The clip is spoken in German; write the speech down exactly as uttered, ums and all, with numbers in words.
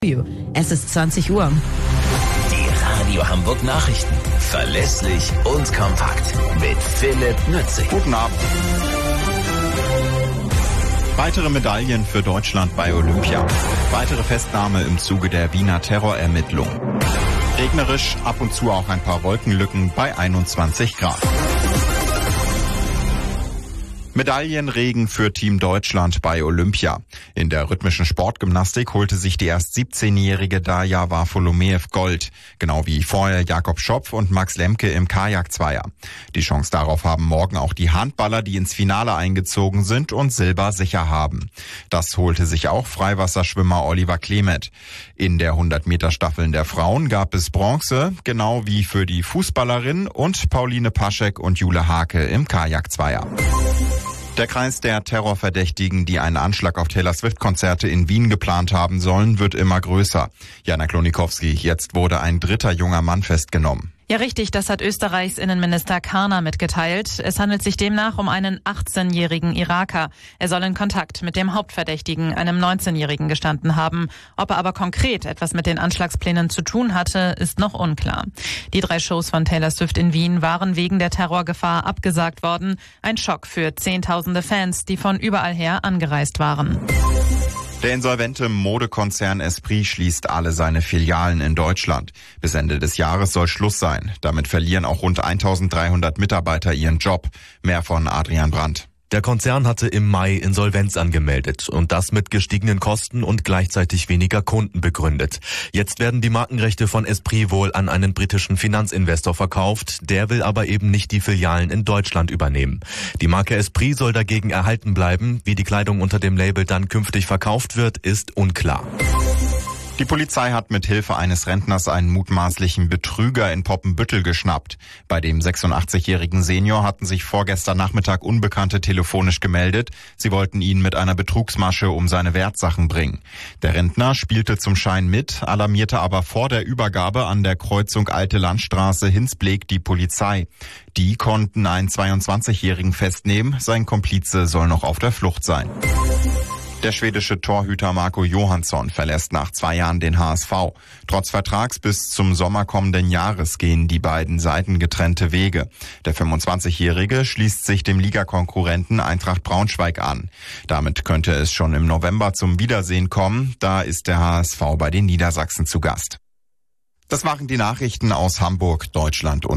Es ist zwanzig Uhr. Die Radio Hamburg Nachrichten. Verlässlich und kompakt. Mit Philipp Nützig. Guten Abend. Weitere Medaillen für Deutschland bei Olympia. Weitere Festnahme im Zuge der Wiener Terrorermittlung. Regnerisch, ab und zu auch ein paar Wolkenlücken bei einundzwanzig Grad. Medaillenregen für Team Deutschland bei Olympia. In der rhythmischen Sportgymnastik holte sich die erst siebzehnjährige Darja Varfolomeev Gold, genau wie vorher Jakob Schopf und Max Lemke im Kajak-Zweier. Die Chance darauf haben morgen auch die Handballer, die ins Finale eingezogen sind und Silber sicher haben. Das holte sich auch Freiwasserschwimmer Oliver Klemet. In der hundert-Meter-Staffeln der Frauen gab es Bronze, genau wie für die Fußballerin und Pauline Paschek und Jule Hake im Kajak-Zweier. Der Kreis der Terrorverdächtigen, die einen Anschlag auf Taylor Swift-Konzerte in Wien geplant haben sollen, wird immer größer. Jana Klonikowski, jetzt wurde ein dritter junger Mann festgenommen. Ja, richtig, das hat Österreichs Innenminister Karner mitgeteilt. Es handelt sich demnach um einen achtzehnjährigen Iraker. Er soll in Kontakt mit dem Hauptverdächtigen, einem neunzehnjährigen, gestanden haben. Ob er aber konkret etwas mit den Anschlagsplänen zu tun hatte, ist noch unklar. Die drei Shows von Taylor Swift in Wien waren wegen der Terrorgefahr abgesagt worden. Ein Schock für zehntausende Fans, die von überall her angereist waren. Der insolvente Modekonzern Esprit schließt alle seine Filialen in Deutschland. Bis Ende des Jahres soll Schluss sein. Damit verlieren auch rund eintausenddreihundert Mitarbeiter ihren Job. Mehr von Adrian Brandt. Der Konzern hatte im Mai Insolvenz angemeldet und das mit gestiegenen Kosten und gleichzeitig weniger Kunden begründet. Jetzt werden die Markenrechte von Esprit wohl an einen britischen Finanzinvestor verkauft. Der will aber eben nicht die Filialen in Deutschland übernehmen. Die Marke Esprit soll dagegen erhalten bleiben. Wie die Kleidung unter dem Label dann künftig verkauft wird, ist unklar. Die Polizei hat mit Hilfe eines Rentners einen mutmaßlichen Betrüger in Poppenbüttel geschnappt. Bei dem sechsundachtzig-jährigen Senior hatten sich vorgestern Nachmittag Unbekannte telefonisch gemeldet. Sie wollten ihn mit einer Betrugsmasche um seine Wertsachen bringen. Der Rentner spielte zum Schein mit, alarmierte aber vor der Übergabe an der Kreuzung Alte Landstraße Hinsbleek die Polizei. Die konnten einen zweiundzwanzigjährigen festnehmen. Sein Komplize soll noch auf der Flucht sein. Der schwedische Torhüter Marco Johansson verlässt nach zwei Jahren den H S V. Trotz Vertrags bis zum Sommer kommenden Jahres gehen die beiden Seiten getrennte Wege. Der fünfundzwanzigjährige schließt sich dem Ligakonkurrenten Eintracht Braunschweig an. Damit könnte es schon im November zum Wiedersehen kommen. Da ist der H S V bei den Niedersachsen zu Gast. Das waren die Nachrichten aus Hamburg, Deutschland und